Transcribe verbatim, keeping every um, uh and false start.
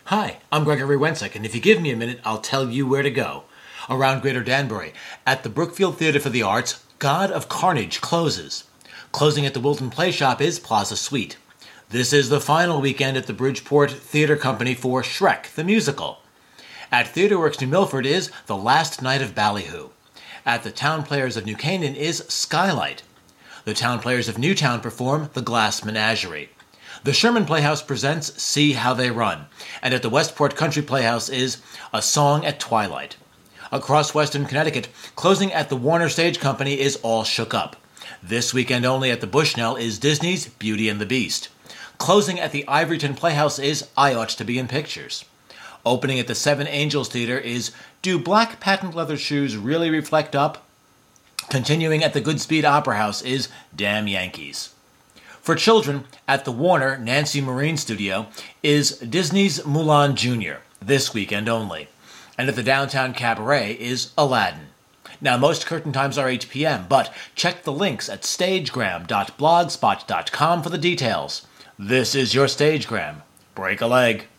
Hi, I'm Gregory Wensick, and if you give me a minute, I'll tell you where to go. Around Greater Danbury, at the Brookfield Theatre for the Arts, God of Carnage closes. Closing at the Wilton Playshop is Plaza Suite. This is the final weekend at the Bridgeport Theatre Company for Shrek, the musical. At TheatreWorks New Milford is The Last Night of Ballyhoo. At the Town Players of New Canaan is Skylight. The Town Players of Newtown perform The Glass Menagerie. The Sherman Playhouse presents See How They Run, and at the Westport Country Playhouse is A Song at Twilight. Across Western Connecticut, closing at the Warner Stage Company is All Shook Up. This weekend only at the Bushnell is Disney's Beauty and the Beast. Closing at the Ivoryton Playhouse is I Ought to Be in Pictures. Opening at the Seven Angels Theater is Do Black Patent Leather Shoes Really Reflect Up? Continuing at the Goodspeed Opera House is Damn Yankees. For children, at the Warner Nancy Marine Studio is Disney's Mulan Junior, this weekend only. And at the Downtown Cabaret is Aladdin. Now, most curtain times are eight p.m., but check the links at stagegram dot blogspot dot com for the details. This is your Stagegram. Break a leg.